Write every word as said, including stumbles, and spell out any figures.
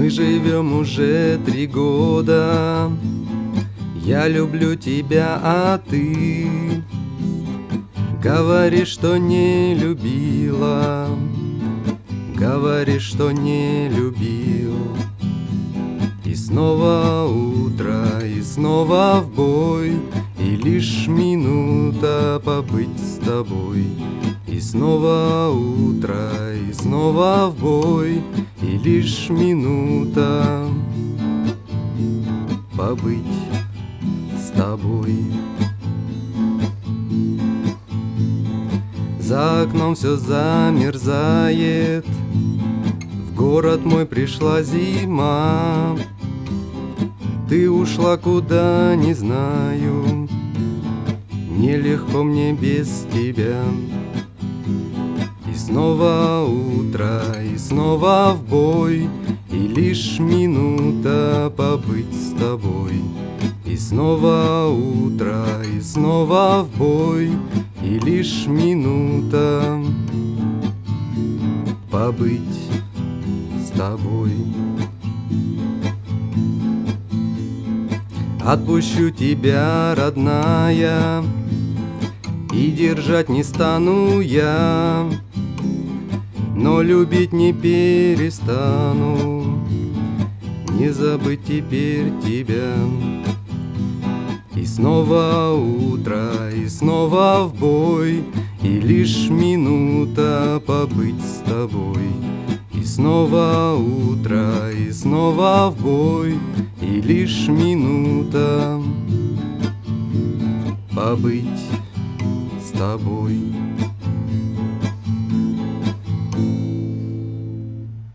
Мы живем уже три года. Я люблю тебя, а ты говоришь, что не любила, говоришь, что не любил. И снова утро, и снова в бой, и лишь минута побыть с тобой. И снова утро, и снова в бой, и лишь минута побыть с тобой. За окном все замерзает, в город мой пришла зима. Ты ушла куда, не знаю, нелегко мне без тебя. И снова утро, и снова в бой, и лишь минута побыть с тобой. И снова утро, и снова в бой, и лишь минута побыть с тобой. Отпущу тебя, родная, и держать не стану я, но любить не перестану, не забыть теперь тебя. И снова утро, и снова в бой, и лишь минута побыть с тобой. И снова утро, и снова в бой, и лишь минута побыть с тобой.